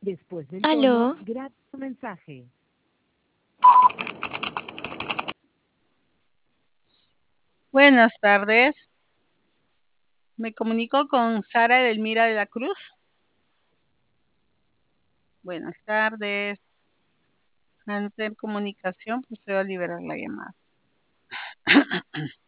Después del tono, Aló, grabe su mensaje. Buenas tardes. Me comunico con Sara Edelmira de la Cruz. Buenas tardes. Ante comunicación, procedo a liberar la llamada.